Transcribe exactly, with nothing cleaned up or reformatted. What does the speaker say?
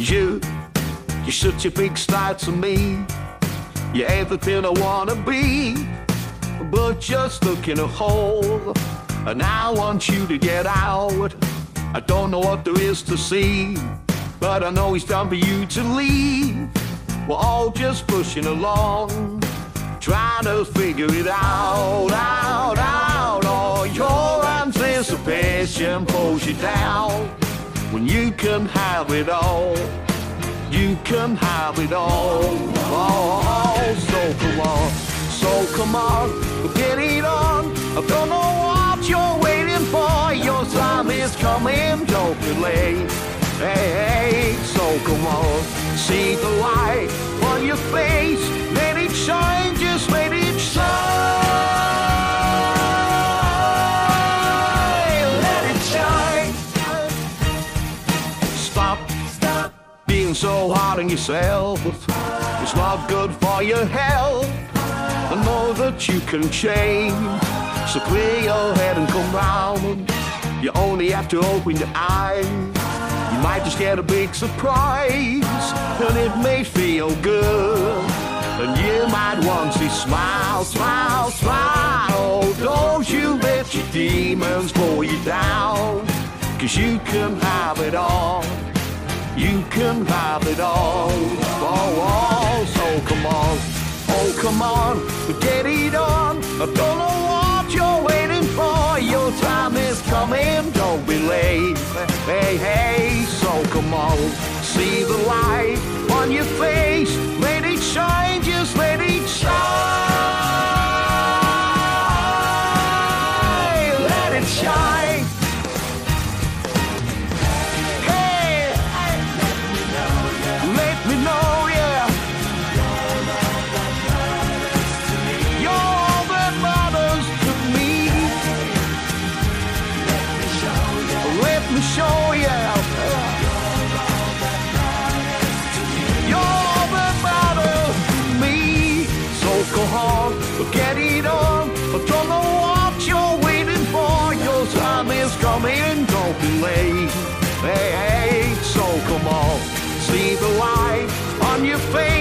you, you're such a big star to me. You're everything I wanna be, but you're stuck in a hole, and I want you to get out. I don't know what there is to see, but I know it's time for you to leave. We're all just pushing along, trying to figure it out, out, out. Oh, your anticipation pulls you down when you can have it all. You can have it all. Oh, so come on, so come on, get it on. I don't know what you're waiting for. Your time is coming, don't be late. Hey, hey, so come on, see the light on your face. Let it shine, just let it shine. Let it shine. Stop, stop being so hard on yourself. It's not good for your health. I know that you can change, so clear your head and come round. You only have to open your eyes. You might just get a big surprise, and it may feel good, and you might want to smile, smile, smile. Oh, don't you let your demons pull you down, 'cause you can have it all. You can have it all. Oh, oh, so come on, oh come on, get it on. I don't know what you're waiting for. Your time is coming, don't be late. Hey, hey, so come on, see the light on your face. Let it shine, just let it shine. Let it shine. Hey, let me know, yeah. You're all that matters to me. Let me show you. You're all that matters to me. So go on, get it on. I don't know what you're waiting for. Your time is coming, don't be late. Hey, hey, so come on, see the light on your face.